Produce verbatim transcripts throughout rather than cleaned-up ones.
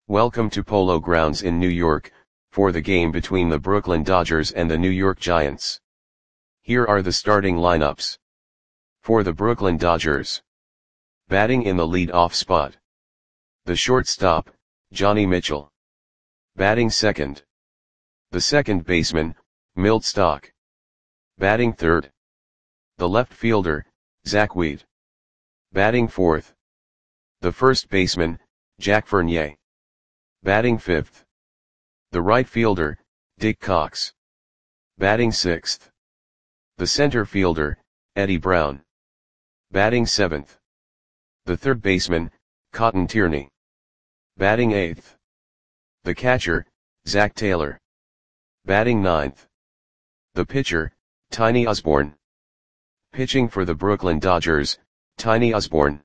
Welcome to Polo Grounds in New York, for the game between the Brooklyn Dodgers and the New York Giants. Here are the starting lineups. For the Brooklyn Dodgers. Batting in the lead-off spot. The shortstop, Johnny Mitchell. Batting second. The second baseman, Milt Stock. Batting third. The left fielder, Zach Wheat. Batting fourth. The first baseman, Jack Fournier. Batting fifth. The right fielder, Dick Cox. Batting sixth. The center fielder, Eddie Brown. Batting seventh. The third baseman, Cotton Tierney. Batting eighth. The catcher, Zach Taylor. Batting ninth. The pitcher, Tiny Osborne. Pitching for the Brooklyn Dodgers, Tiny Osborne.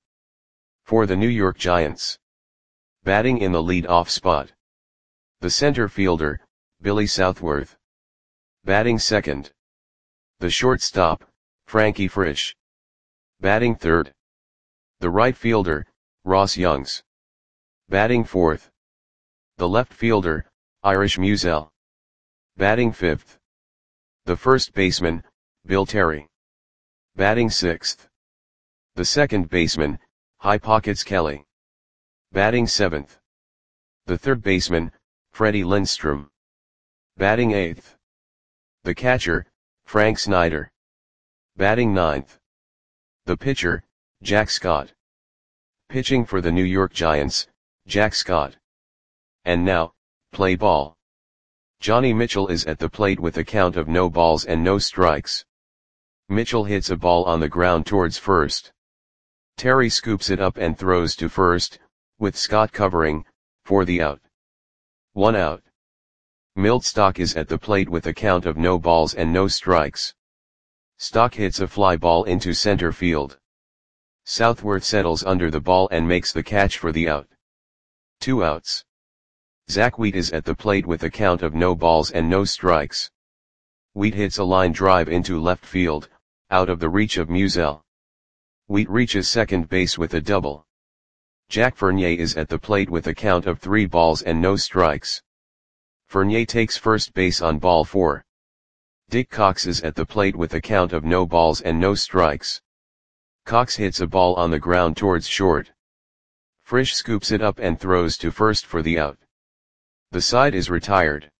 For the New York Giants. Batting in the lead-off spot. The center fielder, Billy Southworth. Batting second. The shortstop, Frankie Frisch. Batting third. The right fielder, Ross Youngs. Batting fourth. The left fielder, Irish Musial. Batting fifth. The first baseman, Bill Terry. Batting sixth. The second baseman, High Pockets Kelly. Batting seventh. The third baseman, Freddie Lindstrom. Batting eighth. The catcher, Frank Snyder. Batting ninth. The pitcher, Jack Scott. Pitching for the New York Giants, Jack Scott. And now, play ball. Johnny Mitchell is at the plate with a count of no balls and no strikes. Mitchell hits a ball on the ground towards first. Terry scoops it up and throws to first, with Scott covering, for the out. One out. Milt Stock is at the plate with a count of no balls and no strikes. Stock hits a fly ball into center field. Southworth settles under the ball and makes the catch for the out. Two outs. Zach Wheat is at the plate with a count of no balls and no strikes. Wheat hits a line drive into left field, out of the reach of Musial. Wheat reaches second base with a double. Jack Fournier is at the plate with a count of three balls and no strikes. Fournier takes first base on ball four. Dick Cox is at the plate with a count of no balls and no strikes. Cox hits a ball on the ground towards short. Frisch scoops it up and throws to first for the out. The side is retired.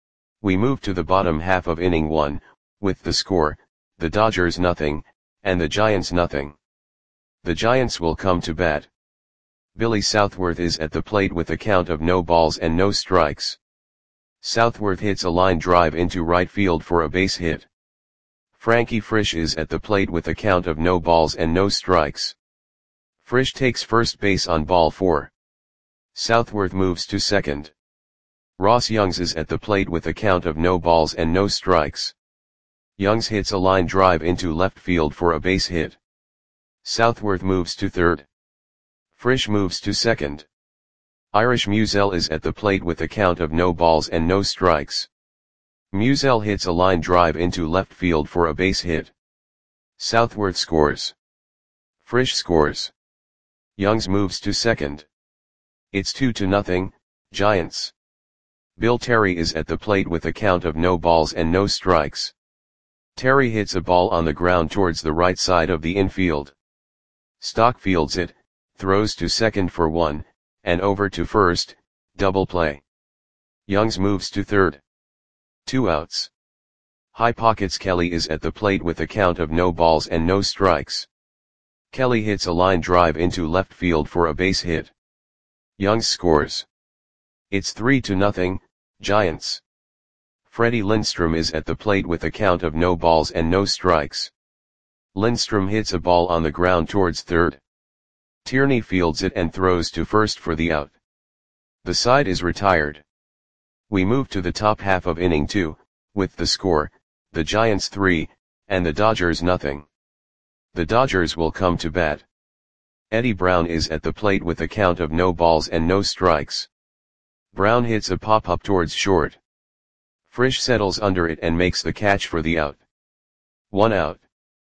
We move to the bottom half of inning one, with the score, the Dodgers nothing, and the Giants nothing. The Giants will come to bat. Billy Southworth is at the plate with a count of no balls and no strikes. Southworth hits a line drive into right field for a base hit. Frankie Frisch is at the plate with a count of no balls and no strikes. Frisch takes first base on ball four. Southworth moves to second. Ross Youngs is at the plate with a count of no balls and no strikes. Youngs hits a line drive into left field for a base hit. Southworth moves to third. Frisch moves to second. Irish Musial is at the plate with a count of no balls and no strikes. Musial hits a line drive into left field for a base hit. Southworth scores. Frisch scores. Youngs moves to second. It's two to nothing, Giants. Bill Terry is at the plate with a count of no balls and no strikes. Terry hits a ball on the ground towards the right side of the infield. Stock fields it, throws to second for one, and over to first, double play. Youngs moves to third. Two outs. High Pockets Kelly is at the plate with a count of no balls and no strikes. Kelly hits a line drive into left field for a base hit. Youngs scores. It's three to nothing, Giants. Freddie Lindstrom is at the plate with a count of no balls and no strikes. Lindstrom hits a ball on the ground towards third. Tierney fields it and throws to first for the out. The side is retired. We move to the top half of inning two, with the score, the Giants three, and the Dodgers nothing. The Dodgers will come to bat. Eddie Brown is at the plate with a count of no balls and no strikes. Brown hits a pop-up towards short. Frisch settles under it and makes the catch for the out. One out.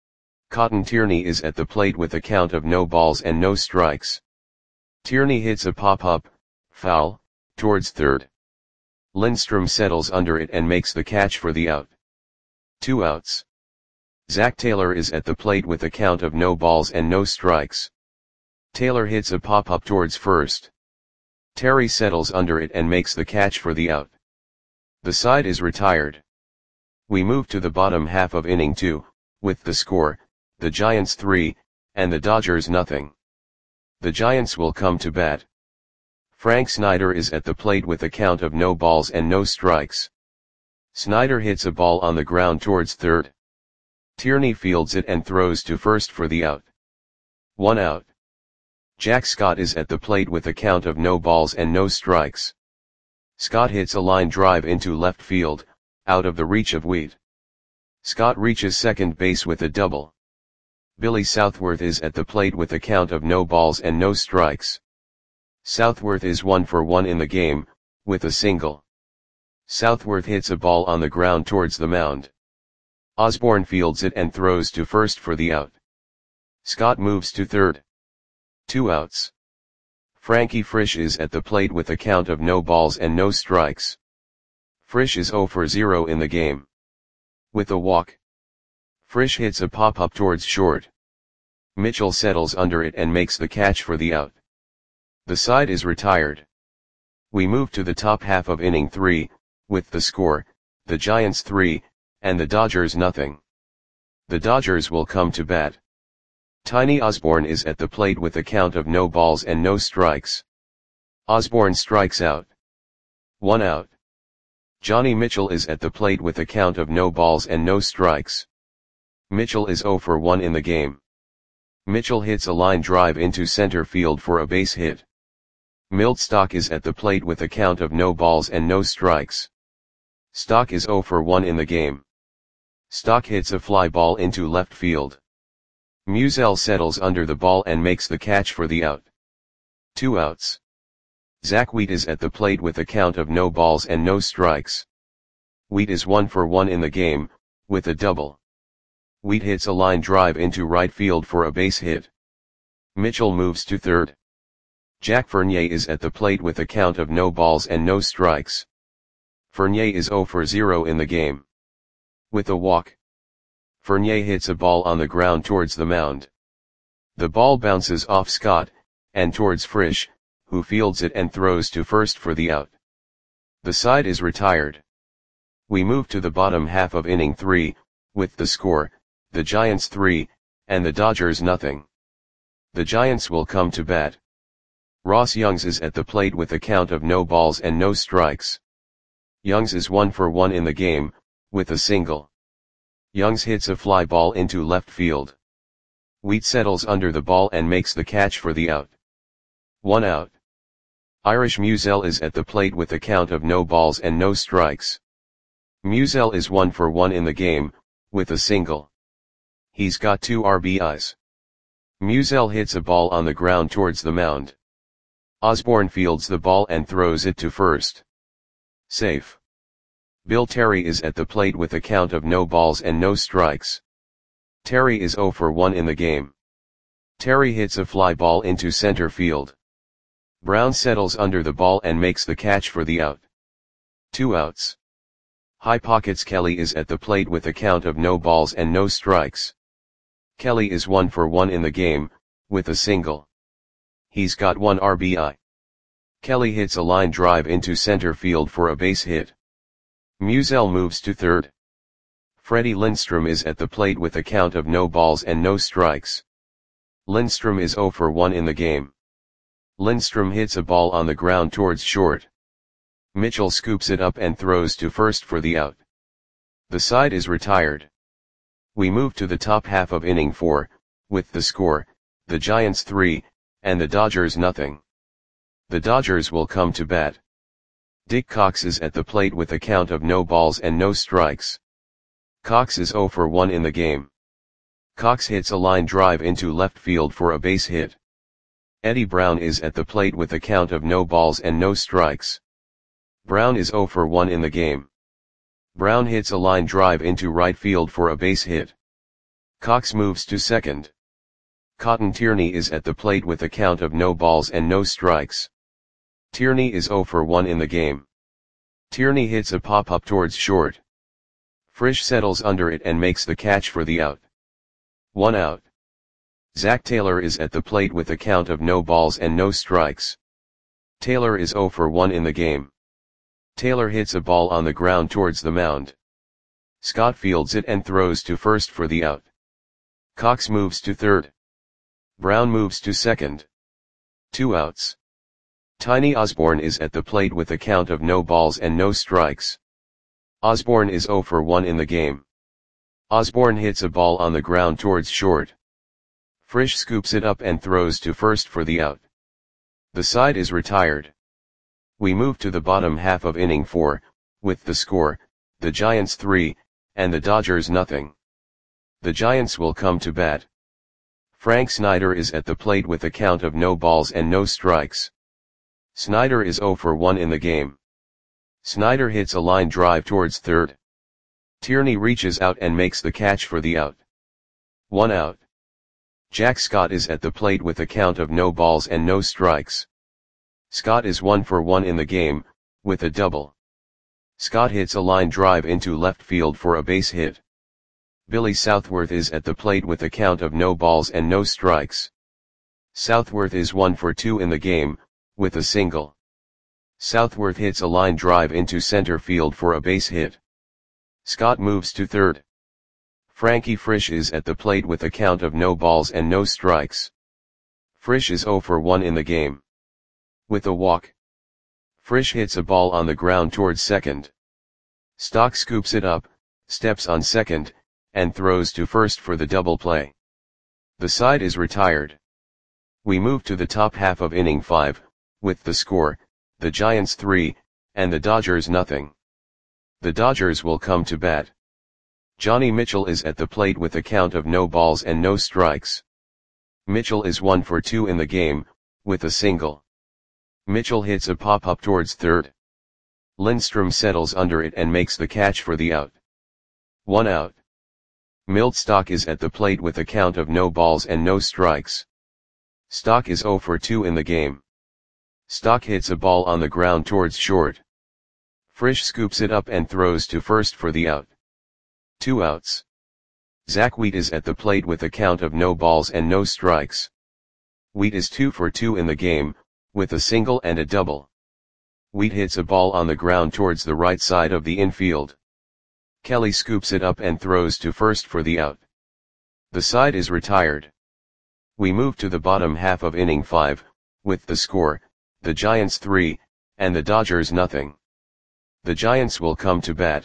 Cotton Tierney is at the plate with a count of no balls and no strikes. Tierney hits a pop-up, foul, towards third. Lindstrom settles under it and makes the catch for the out. Two outs. Zach Taylor is at the plate with a count of no balls and no strikes. Taylor hits a pop-up towards first. Terry settles under it and makes the catch for the out. The side is retired. We move to the bottom half of inning two, with the score, the Giants three, and the Dodgers nothing. The Giants will come to bat. Frank Snyder is at the plate with a count of no balls and no strikes. Snyder hits a ball on the ground towards third. Tierney fields it and throws to first for the out. One out. Jack Scott is at the plate with a count of no balls and no strikes. Scott hits a line drive into left field, out of the reach of Wheat. Scott reaches second base with a double. Billy Southworth is at the plate with a count of no balls and no strikes. Southworth is one for one in the game, with a single. Southworth hits a ball on the ground towards the mound. Osborne fields it and throws to first for the out. Scott moves to third. Two outs. Frankie Frisch is at the plate with a count of no balls and no strikes. Frisch is zero for zero in the game. With a walk. Frisch hits a pop-up towards short. Mitchell settles under it and makes the catch for the out. The side is retired. We move to the top half of inning three, with the score, the Giants three, and the Dodgers nothing. The Dodgers will come to bat. Tiny Osborne is at the plate with a count of no balls and no strikes. Osborne strikes out. One out. Johnny Mitchell is at the plate with a count of no balls and no strikes. Mitchell is zero for one in the game. Mitchell hits a line drive into center field for a base hit. Milt Stock is at the plate with a count of no balls and no strikes. Stock is zero for one in the game. Stock hits a fly ball into left field. Musial settles under the ball and makes the catch for the out. Two outs. Zach Wheat is at the plate with a count of no balls and no strikes. Wheat is one for one in the game, with a double. Wheat hits a line drive into right field for a base hit. Mitchell moves to third. Jack Fournier is at the plate with a count of no balls and no strikes. Fournier is zero for zero in the game. With a walk. Fournier hits a ball on the ground towards the mound. The ball bounces off Scott, and towards Frisch, who fields it and throws to first for the out. The side is retired. We move to the bottom half of inning three, with the score, the Giants three, and the Dodgers nothing. The Giants will come to bat. Ross Youngs is at the plate with a count of no balls and no strikes. Youngs is one for one in the game, with a single. Youngs hits a fly ball into left field. Wheat settles under the ball and makes the catch for the out. One out. Irish Musial is at the plate with a count of no balls and no strikes. Musial is one for one in the game, with a single. He's got two R B Is. Musial hits a ball on the ground towards the mound. Osborne fields the ball and throws it to first. Safe. Bill Terry is at the plate with a count of no balls and no strikes. Terry is zero for one in the game. Terry hits a fly ball into center field. Brown settles under the ball and makes the catch for the out. Two outs. High Pockets Kelly is at the plate with a count of no balls and no strikes. Kelly is one for one in the game, with a single. He's got one R B I. Kelly hits a line drive into center field for a base hit. Musial moves to third. Freddie Lindstrom is at the plate with a count of no balls and no strikes. Lindstrom is zero for one in the game. Lindstrom hits a ball on the ground towards short. Mitchell scoops it up and throws to first for the out. The side is retired. We move to the top half of inning four, with the score, the Giants three, and the Dodgers nothing. The Dodgers will come to bat. Dick Cox is at the plate with a count of no balls and no strikes. Cox is zero for one in the game. Cox hits a line drive into left field for a base hit. Eddie Brown is at the plate with a count of no balls and no strikes. Brown is zero for one in the game. Brown hits a line drive into right field for a base hit. Cox moves to second. Cotton Tierney is at the plate with a count of no balls and no strikes. Tierney is zero for one in the game. Tierney hits a pop-up towards short. Frisch settles under it and makes the catch for the out. One out. Zach Taylor is at the plate with a count of no balls and no strikes. Taylor is zero for one in the game. Taylor hits a ball on the ground towards the mound. Scott fields it and throws to first for the out. Cox moves to third. Brown moves to second. Two outs. Tiny Osborne is at the plate with a count of no balls and no strikes. Osborne is zero for one in the game. Osborne hits a ball on the ground towards short. Frisch scoops it up and throws to first for the out. The side is retired. We move to the bottom half of inning four, with the score, the Giants three, and the Dodgers nothing. The Giants will come to bat. Frank Snyder is at the plate with a count of no balls and no strikes. Snyder is zero for one in the game. Snyder hits a line drive towards third. Tierney reaches out and makes the catch for the out. One out. Jack Scott is at the plate with a count of no balls and no strikes. Scott is one for one in the game, with a double. Scott hits a line drive into left field for a base hit. Billy Southworth is at the plate with a count of no balls and no strikes. Southworth is one for two in the game, with a single. Southworth hits a line drive into center field for a base hit. Scott moves to third. Frankie Frisch is at the plate with a count of no balls and no strikes. Frisch is zero for one in the game. With a walk. Frisch hits a ball on the ground towards second. Stock scoops it up, steps on second, and throws to first for the double play. The side is retired. We move to the top half of inning five, with the score, the Giants three, and the Dodgers nothing. The Dodgers will come to bat. Johnny Mitchell is at the plate with a count of no balls and no strikes. Mitchell is one for two in the game, with a single. Mitchell hits a pop-up towards third. Lindstrom settles under it and makes the catch for the out. One out. Milt Stock is at the plate with a count of no balls and no strikes. Stock is zero for two in the game. Stock hits a ball on the ground towards short. Frisch scoops it up and throws to first for the out. Two outs. Zach Wheat is at the plate with a count of no balls and no strikes. Wheat is two for two in the game, with a single and a double. Wheat hits a ball on the ground towards the right side of the infield. Kelly scoops it up and throws to first for the out. The side is retired. We move to the bottom half of inning five, with the score, the Giants three, and the Dodgers nothing. The Giants will come to bat.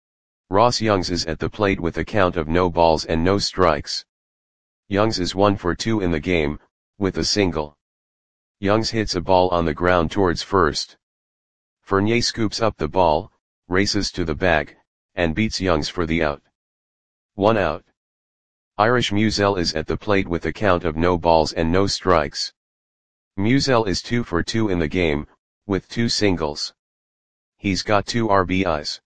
Ross Youngs is at the plate with a count of no balls and no strikes. Youngs is one for two in the game, with a single. Youngs hits a ball on the ground towards first. Fournier scoops up the ball, races to the bag, and beats Youngs for the out. One out. Irish Musial is at the plate with a count of no balls and no strikes. Musial is two for two in the game, with two singles. He's got two R B Is.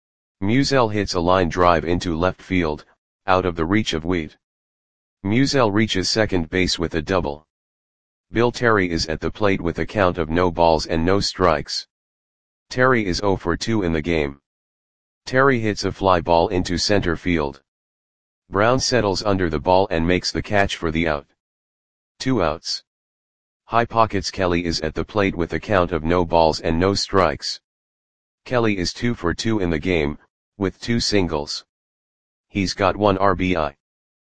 Musial hits a line drive into left field, out of the reach of Wheat. Musial reaches second base with a double. Bill Terry is at the plate with a count of no balls and no strikes. Terry is zero for two in the game. Terry hits a fly ball into center field. Brown settles under the ball and makes the catch for the out. Two outs. High Pockets Kelly is at the plate with a count of no balls and no strikes. Kelly is two for two in the game, with two singles. He's got one R B I.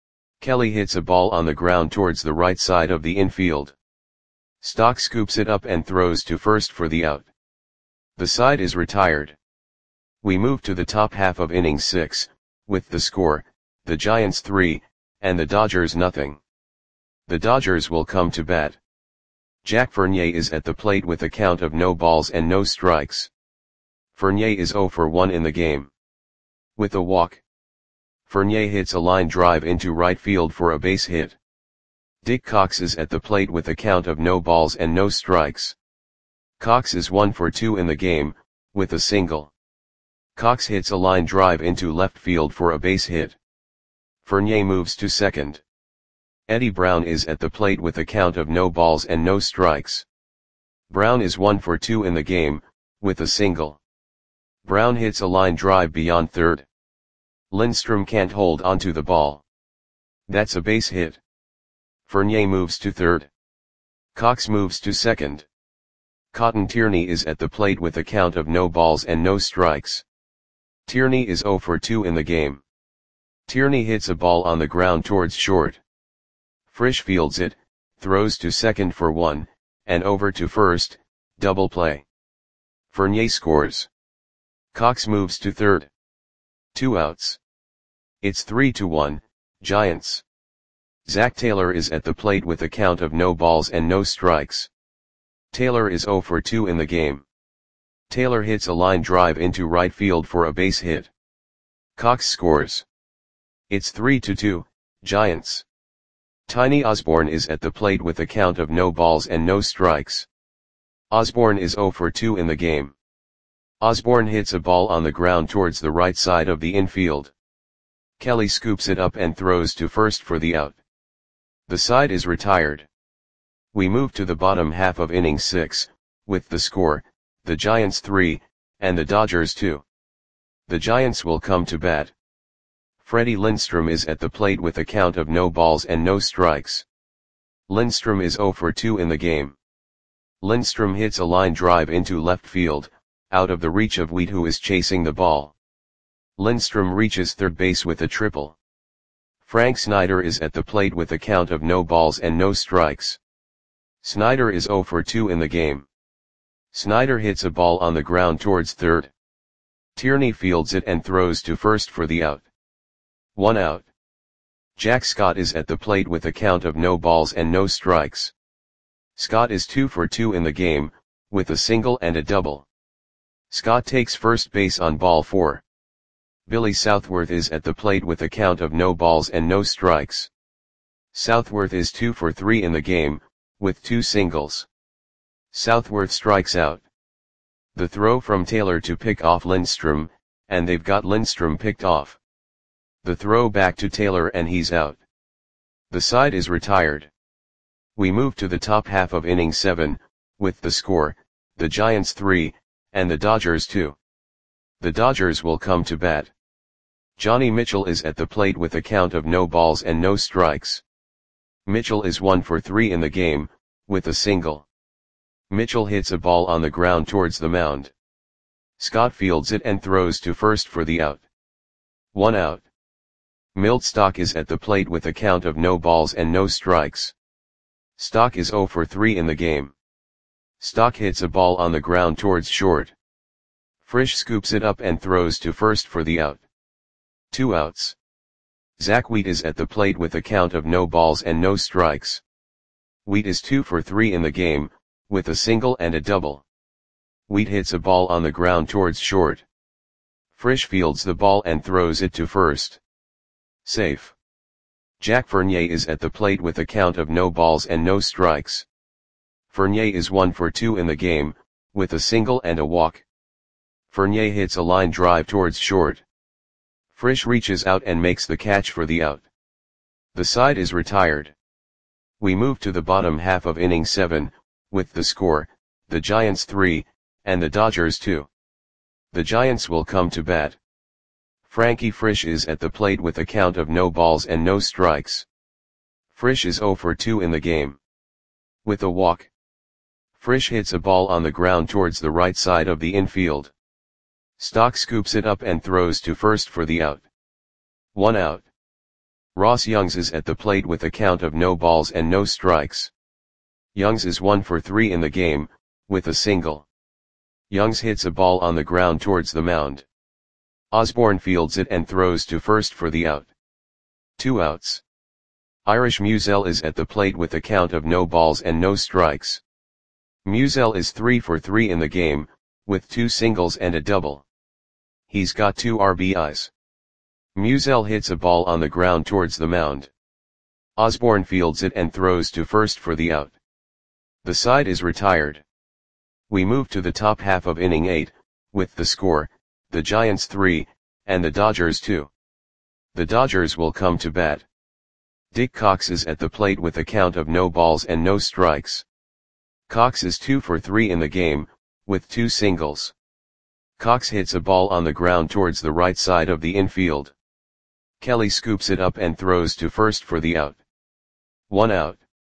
Kelly hits a ball on the ground towards the right side of the infield. Stock scoops it up and throws to first for the out. The side is retired. We move to the top half of inning six, with the score, the Giants three, and the Dodgers nothing. The Dodgers will come to bat. Jack Fournier is at the plate with a count of no balls and no strikes. Fournier is zero for one in the game. With a walk. Fournier hits a line drive into right field for a base hit. Dick Cox is at the plate with a count of no balls and no strikes. Cox is one for two in the game, with a single. Cox hits a line drive into left field for a base hit. Fournier moves to second. Eddie Brown is at the plate with a count of no balls and no strikes. Brown is one for two in the game, with a single. Brown hits a line drive beyond third. Lindstrom can't hold onto the ball. That's a base hit. Fournier moves to third. Cox moves to second. Cotton Tierney is at the plate with a count of no balls and no strikes. Tierney is zero for two in the game. Tierney hits a ball on the ground towards short. Frisch fields it, throws to second for one, and over to first, double play. Fournier scores. Cox moves to third. Two outs. It's three to one, Giants. Zach Taylor is at the plate with a count of no balls and no strikes. Taylor is zero for two in the game. Taylor hits a line drive into right field for a base hit. Cox scores. It's three to two, Giants. Tiny Osborne is at the plate with a count of no balls and no strikes. Osborne is zero for two in the game. Osborne hits a ball on the ground towards the right side of the infield. Kelly scoops it up and throws to first for the out. The side is retired. We move to the bottom half of inning six, with the score, the Giants three, and the Dodgers two. The Giants will come to bat. Freddie Lindstrom is at the plate with a count of no balls and no strikes. Lindstrom is zero for two in the game. Lindstrom hits a line drive into left field, out of the reach of Wheat, who is chasing the ball. Lindstrom reaches third base with a triple. Frank Snyder is at the plate with a count of no balls and no strikes. Snyder is zero for two in the game. Snyder hits a ball on the ground towards third. Tierney fields it and throws to first for the out. One out. Jack Scott is at the plate with a count of no balls and no strikes. Scott is two for two in the game, with a single and a double. Scott takes first base on ball four. Billy Southworth is at the plate with a count of no balls and no strikes. Southworth is two for three in the game, with two singles. Southworth strikes out. The throw from Taylor to pick off Lindstrom, and they've got Lindstrom picked off. The throw back to Taylor and he's out. The side is retired. We move to the top half of inning seven, with the score, the Giants three, and the Dodgers two. The Dodgers will come to bat. Johnny Mitchell is at the plate with a count of no balls and no strikes. Mitchell is one for three in the game, with a single. Mitchell hits a ball on the ground towards the mound. Scott fields it and throws to first for the out. One out. Milt Stock is at the plate with a count of no balls and no strikes. Stock is zero for three in the game. Stock hits a ball on the ground towards short. Frisch scoops it up and throws to first for the out. Two outs. Zach Wheat is at the plate with a count of no balls and no strikes. Wheat is two for three in the game, with a single and a double. Wheat hits a ball on the ground towards short. Frisch fields the ball and throws it to first. Safe. Jack Fournier is at the plate with a count of no balls and no strikes. Fournier is one for two in the game, with a single and a walk. Fournier hits a line drive towards short. Frisch reaches out and makes the catch for the out. The side is retired. We move to the bottom half of inning seven, with the score, the Giants three, and the Dodgers two. The Giants will come to bat. Frankie Frisch is at the plate with a count of no balls and no strikes. Frisch is zero for two in the game. With a walk. Frisch hits a ball on the ground towards the right side of the infield. Stock scoops it up and throws to first for the out. One out. Ross Youngs is at the plate with a count of no balls and no strikes. Youngs is one for three in the game, with a single. Youngs hits a ball on the ground towards the mound. Osborne fields it and throws to first for the out. Two outs. Irish Musial is at the plate with a count of no balls and no strikes. Musial is three for three in the game, with two singles and a double. He's got two R B Is. Musial hits a ball on the ground towards the mound. Osborne fields it and throws to first for the out. The side is retired. We move to the top half of inning eight, with the score, the Giants three, and the Dodgers two. The Dodgers will come to bat. Dick Cox is at the plate with a count of no balls and no strikes. Cox is two for three in the game, with two singles. Cox hits a ball on the ground towards the right side of the infield. Kelly scoops it up and throws to first for the out. One out.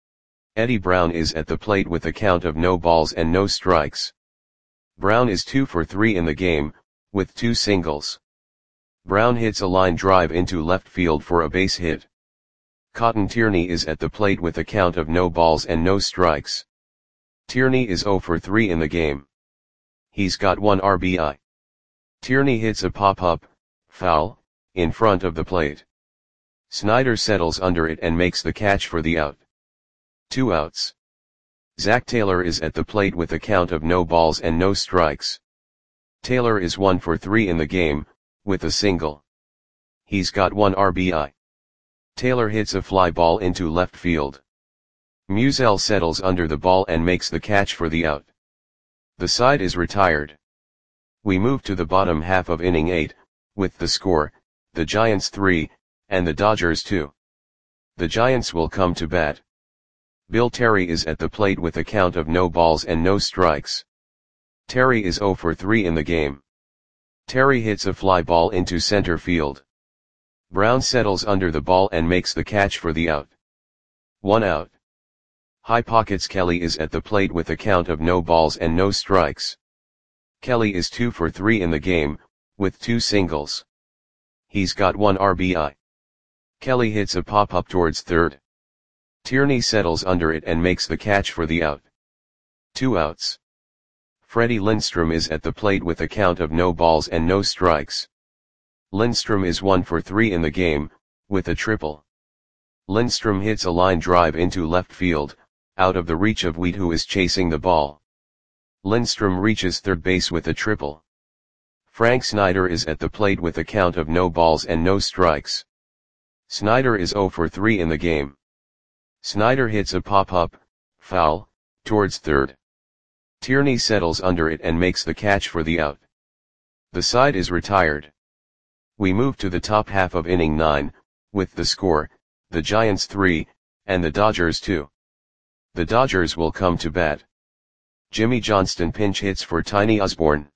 Eddie Brown is at the plate with a count of no balls and no strikes. Brown is two for three in the game, with two singles. Brown hits a line drive into left field for a base hit. Cotton Tierney is at the plate with a count of no balls and no strikes. Tierney is zero for three in the game. He's got one R B I. Tierney hits a pop-up, foul, in front of the plate. Snyder settles under it and makes the catch for the out. Two outs. Zach Taylor is at the plate with a count of no balls and no strikes. Taylor is one for three in the game, with a single. He's got one R B I. Taylor hits a fly ball into left field. Musial settles under the ball and makes the catch for the out. The side is retired. We move to the bottom half of inning eight, with the score, the Giants three, and the Dodgers two. The Giants will come to bat. Bill Terry is at the plate with a count of no balls and no strikes. Terry is zero for three in the game. Terry hits a fly ball into center field. Brown settles under the ball and makes the catch for the out. One out. High Pockets Kelly is at the plate with a count of no balls and no strikes. Kelly is two for three in the game, with two singles. He's got one R B I. Kelly hits a pop-up towards third. Tierney settles under it and makes the catch for the out. Two outs. Freddie Lindstrom is at the plate with a count of no balls and no strikes. Lindstrom is one for three in the game, with a triple. Lindstrom hits a line drive into left field, out of the reach of Wheat, who is chasing the ball. Lindstrom reaches third base with a triple. Frank Snyder is at the plate with a count of no balls and no strikes. Snyder is zero for three in the game. Snyder hits a pop-up, foul, towards third. Tierney settles under it and makes the catch for the out. The side is retired. We move to the top half of inning nine, with the score, the Giants three, and the Dodgers two. The Dodgers will come to bat. Jimmy Johnston pinch hits for Tiny Osborne.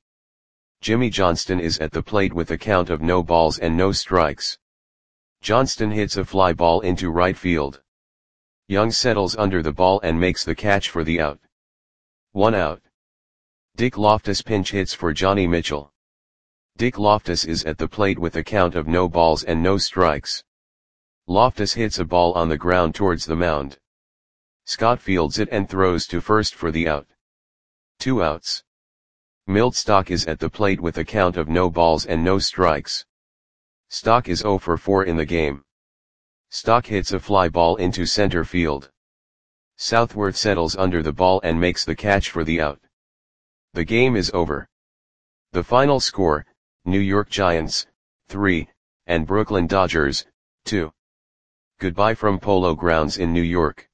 Jimmy Johnston is at the plate with a count of no balls and no strikes. Johnston hits a fly ball into right field. Young settles under the ball and makes the catch for the out. One out. Dick Loftus pinch hits for Johnny Mitchell. Dick Loftus is at the plate with a count of no balls and no strikes. Loftus hits a ball on the ground towards the mound. Scott fields it and throws to first for the out. Two outs. Milt Stock is at the plate with a count of no balls and no strikes. Stock is zero for four in the game. Stock hits a fly ball into center field. Southworth settles under the ball and makes the catch for the out. The game is over. The final score, New York Giants, three, and Brooklyn Dodgers, two. Goodbye from Polo Grounds in New York.